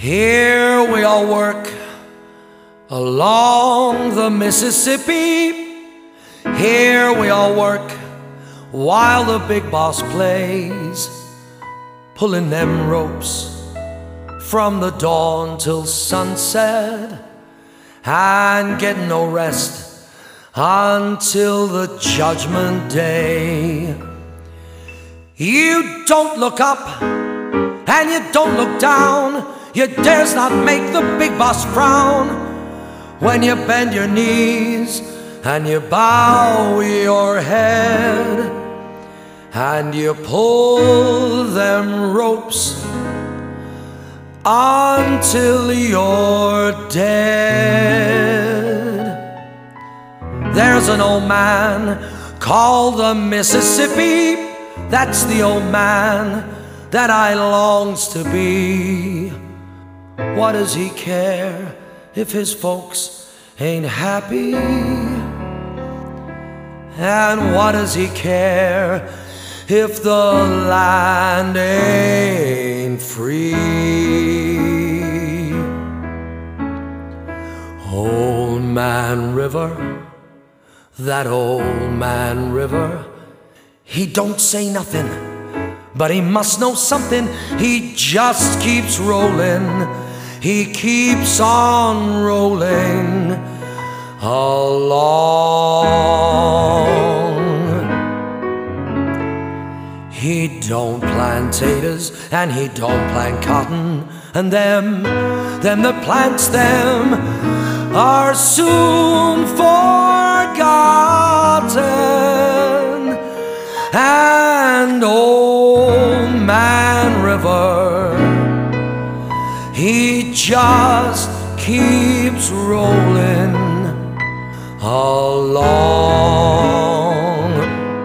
Here we all work along the Mississippi. Here we all work while the big boss plays, pulling them ropes from the dawn till sunset, and getting no rest until the judgment day. You don't look up and you don't look down. You dares not make the big boss frown. When you bend your knees and you bow your head and you pull them ropes until you're dead. There's an old man called the Mississippi. That's the old man that I longs to be. What does he care if his folks ain't happy? And what does he care if the land ain't free? Old Man River, that old man River, he don't say nothing, but he must know something. He just keeps rolling. He keeps on rolling along. He don't plant taters and he don't plant cotton, and them that plants them are soon forgotten. And Old Man River, he just keeps rolling along.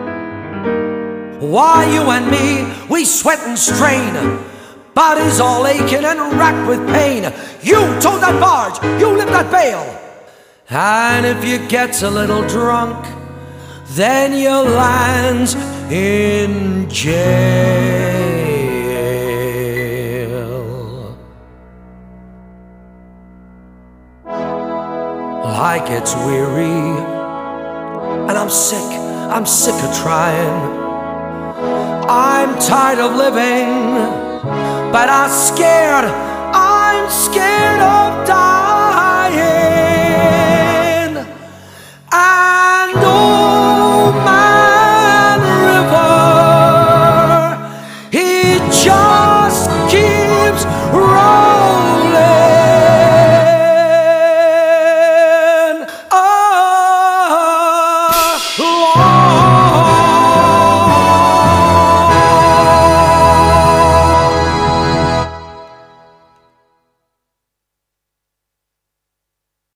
Why, you and me, we sweat and strain, bodies all aching and racked with pain. You towed that barge, you lift that bale, and if you get a little drunk, then you land in jail. I get weary and I'm sick of trying. I'm tired of living, but I'm scared